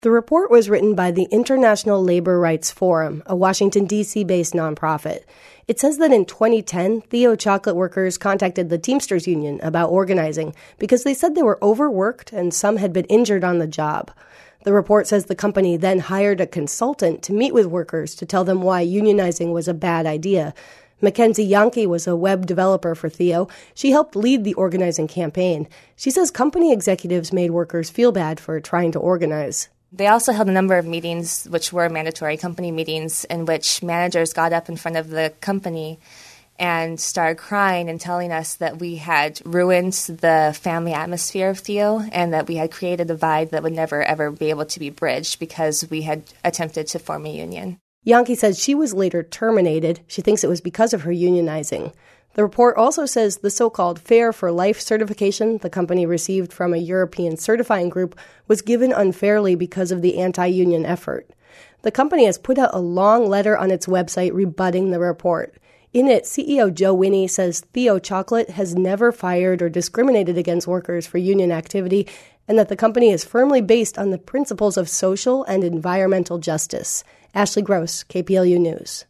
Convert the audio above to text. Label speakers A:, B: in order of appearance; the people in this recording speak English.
A: The report was written by the International Labor Rights Forum, a Washington, D.C.-based nonprofit. It says that in 2010, Theo chocolate workers contacted the Teamsters Union about organizing because they said they were overworked and some had been injured on the job. The report says the company then hired a consultant to meet with workers to tell them why unionizing was a bad idea. Mackenzie Yankee was a web developer for Theo. She helped lead the organizing campaign. She says company executives made workers feel bad for trying to organize.
B: They also held a number of meetings, which were mandatory company meetings, in which managers got up in front of the company and started crying and telling us that we had ruined the family atmosphere of Theo and that we had created a divide that would never, ever be able to be bridged because we had attempted to form a union.
A: Yankee says she was later terminated. She thinks it was because of her unionizing. The report also says the so-called Fair for Life certification the company received from a European certifying group was given unfairly because of the anti-union effort. The company has put out a long letter on its website rebutting the report. In it, CEO Joe Winnie says Theo Chocolate has never fired or discriminated against workers for union activity and that the company is firmly based on the principles of social and environmental justice. Ashley Gross, KPLU News.